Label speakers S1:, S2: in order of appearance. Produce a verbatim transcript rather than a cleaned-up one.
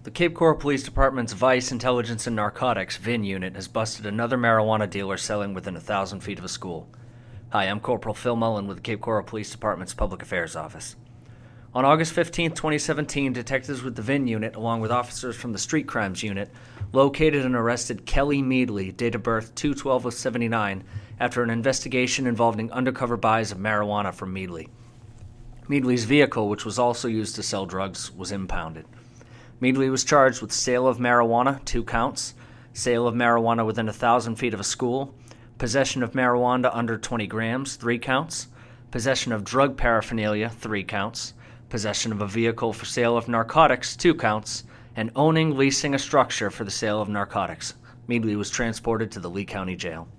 S1: The Cape Coral Police Department's Vice Intelligence and Narcotics V I N unit has busted another marijuana dealer selling within a thousand feet of a school. Hi, I'm Corporal Phil Mullen with the Cape Coral Police Department's Public Affairs Office. On August fifteenth, twenty seventeen, detectives with the V I N unit, along with officers from the Street Crimes unit, located and arrested Kelly Meadley, date of birth two twelve seventy-nine, after an investigation involving undercover buys of marijuana from Meadley. Meadley's vehicle, which was also used to sell drugs, was impounded. Meadley was charged with sale of marijuana, two counts, sale of marijuana within a thousand feet of a school, possession of marijuana under twenty grams, three counts, possession of drug paraphernalia, three counts, possession of a vehicle for sale of narcotics, two counts, and owning, leasing a structure for the sale of narcotics. Meadley was transported to the Lee County Jail.